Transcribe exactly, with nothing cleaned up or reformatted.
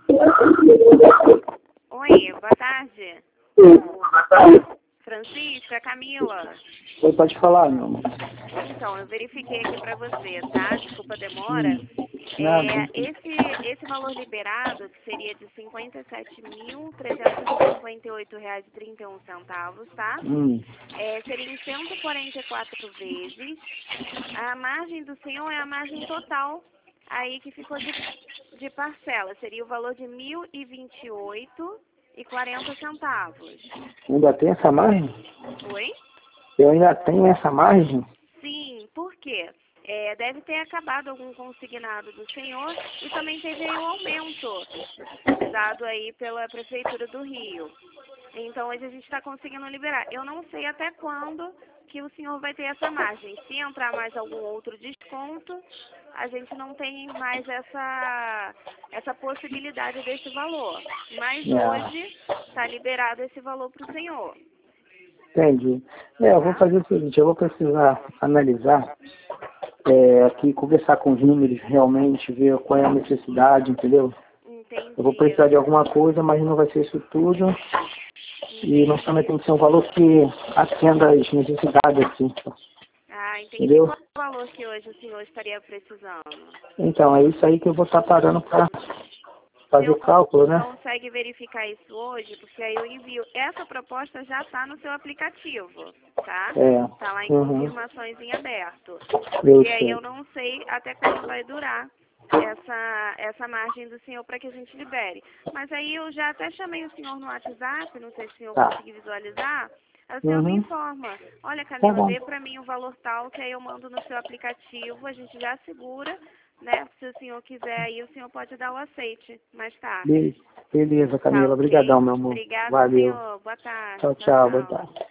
Oi, boa tarde. Oi, boa tarde. Francisca, Camila. Oi, pode falar, meu amor. Então, eu verifiquei aqui para você, tá? Desculpa a demora. Hum, É, nada. esse, esse valor liberado, que seria de cinquenta e sete mil trezentos e cinquenta e oito reais e trinta e um centavos, tá? Hum, É, seria em cento e quarenta e quatro vezes. A margem do senhor é a margem total aí que ficou de, de parcela. Seria o valor de mil e vinte e oito e quarenta centavos. ainda tem essa margem? Oi? Eu ainda tenho essa margem? Sim, por quê? É, deve ter acabado algum consignado do senhor e também teve aí um aumento dado aí pela Prefeitura do Rio. Então, hoje a gente está conseguindo liberar. Eu não sei até quando que o senhor vai ter essa margem. Se entrar mais algum outro desconto, a gente não tem mais essa, essa possibilidade desse valor. Mas Ah, hoje está liberado esse valor para o senhor. entendi. É, eu vou Tá? fazer o seguinte, eu vou precisar analisar é, aqui, conversar com os números realmente, ver qual é a necessidade, entendeu? Eu vou Entendi. precisar de alguma coisa, mas não vai ser isso tudo. E nós também Entendi. tem que ser um valor que atenda às necessidades, assim, Ah, entendi. entendeu? Qual é o valor que hoje o senhor estaria precisando? Então, é isso aí que eu vou estar parando para O senhor fazer cálculo, né? consegue verificar isso hoje? Porque aí eu envio. Essa proposta já está no seu aplicativo, tá? É. Está lá em Uhum. confirmações em aberto. Eu Porque aí sei. eu não sei até quando vai durar essa, essa margem do senhor para que a gente libere. Mas aí eu já até chamei o senhor no WhatsApp, não sei se o senhor Tá. conseguir visualizar. Aí o senhor me Uhum. informa, olha Tá Camila, bom. dê para mim o valor tal, que aí eu mando no seu aplicativo, a gente já segura, né? Se o senhor quiser aí, o senhor pode dar o aceite mais tarde. Be- Beleza, Tá Camila. ok? Obrigadão, meu amor. Obrigada, Valeu. senhor. Boa tarde. Tchau, Tchau, tchau. Boa tchau. tarde.